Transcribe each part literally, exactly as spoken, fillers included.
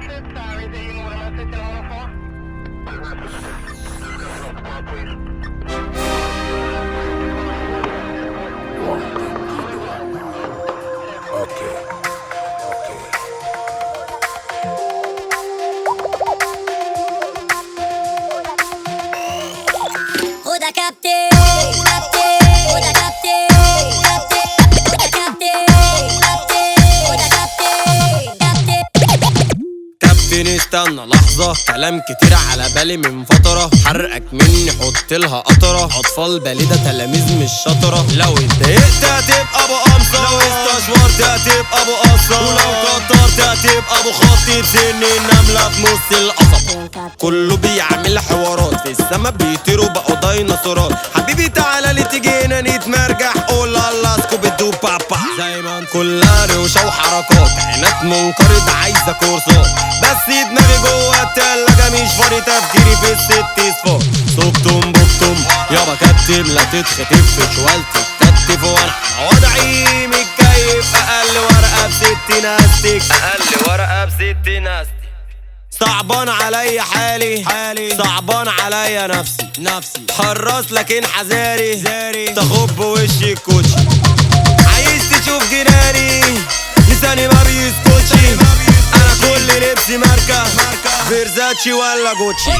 استنى لحظة، كلام كتير على بالي من فترة. حرقك مني حط لها قطرة، أطفال باليدة تلاميذ مش شطرة. لو اتضايقت هتبقى أبو قمصة، لو استشورت هتبقى أبو قصة، ولو كترت هتبقى أبو خطي بسن النملة في نص القصب. كله بيعمل حوارات، في السما بيطيروا بقوا ديناصورات. حبيبي تعالى لي تيجينا نتمرجح، قول الله سكوبي دو بابا. زي ما كلها روشة وحركات، عينات منقرض عايزة كورسات، بس دماغي جوه التلاجة مش فاضي تفكيري في الست صفار. صبتم بكتم يابا كتب، لا تتخطف في شوال تتكتف، وانا وضعي متكيف. اقل ورقة بست ناستك، اقل ورقة بست ناستك. صعبان عليا حالي حالي، صعبان عليا نفسي نفسي. حراس لكن حذاري زاري، تخب وشي الكوتشي. عايز تشوف جناني، لساني ما بيسكتش. انا كل لبسي ماركة فيرزاتشي ولا جوتشي.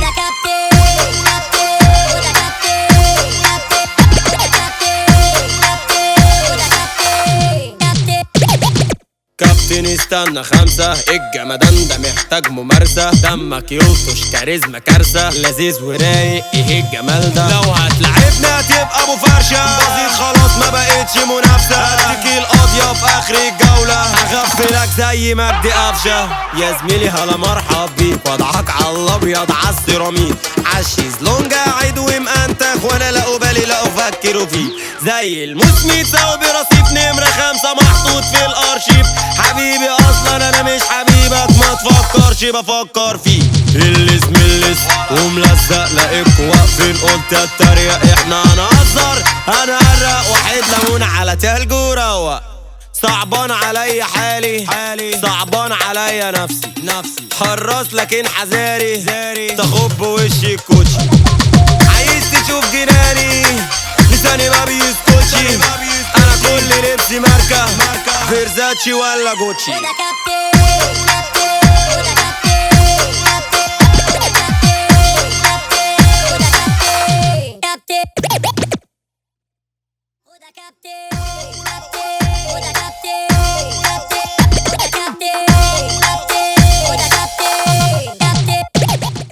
كابتن استنى خمسة، الجمدان ده محتاج ممارسة. دمك يلطش كاريزما كارثة، لذيذ ورايق ايه الجمال ده. لو هتلعبنا هتبقى ابو فرشة، بسيط خلاص ما بقتش منافسة. هديك القاضية في اخر الجولة، هغفلك زي مجدي قفشة. يا زميلي هلا مرحب بيك، وضعك على الابيض عالسيراميك. عالشيزلونج قاعد ومأنتخ، وانا لا بالي لا افكر فيه. زي المسميت ساوي برصيف نمرة خمسة محطوط في الارشيف. حبيبي اصلا انا مش حبيبك، ما تفكرش بفكر فيه. اللس ملس وملزق لاقيك واقفين، قلت اتريق احنا هنهزر هنهرق. واحد ليمون على تلج وروق. صعبان عليا حالي حالي، صعبان عليا نفسي نفسي. حراس لكن حذاري زاري، تخب وشي الكوتشي. عايز تشوف جناني، لساني ما بيسكتش. انا كل لبسي ماركة فيرزاتشي ولا جوتشي.